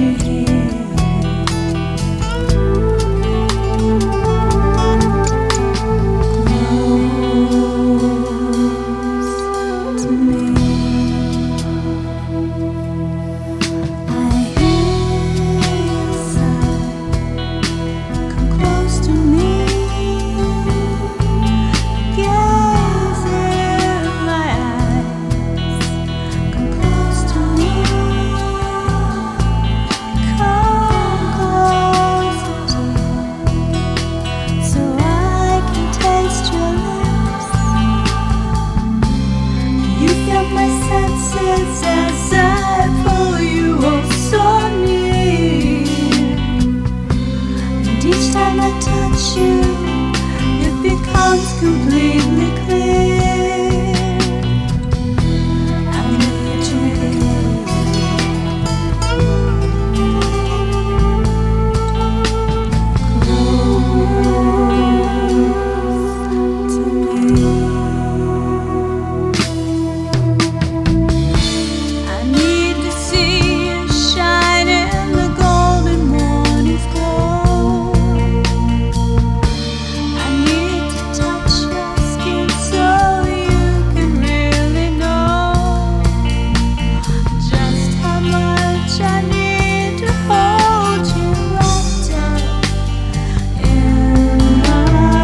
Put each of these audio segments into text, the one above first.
you here. Close to me. I hear you sigh. Come close to me. Gaze in my eyes. Come close to me. Come closer to me, so I can taste your lips. You feel my senses as I pull you oh so near. And each time I touch you, it becomes completely clear. I need you here. Close to me. I need to see you shine in the golden morning's glow. I need to touch your skin so you can really know just how much I need to hold you wrapped up in my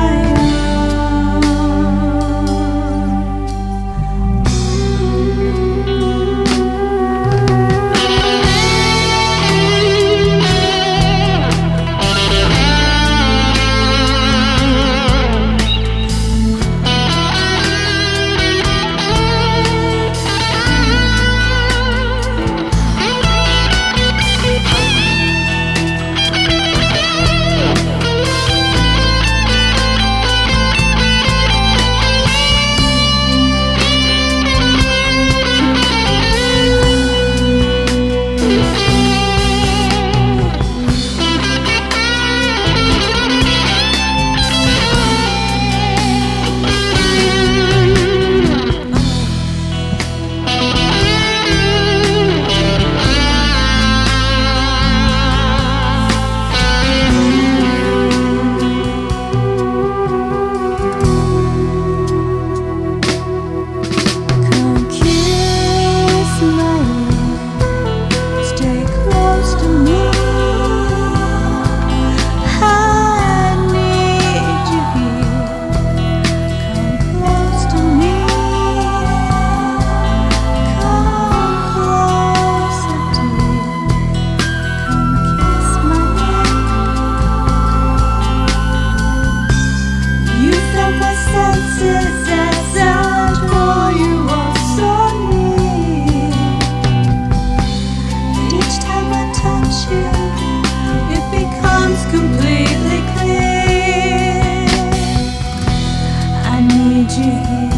Come kiss my lips, stay close to me. I need you here. Come close to me. Come closer to me. Come kiss my neck. You feel my senses as I pull you oh so near. And each time I touch you, it becomes completely clear. I need you here.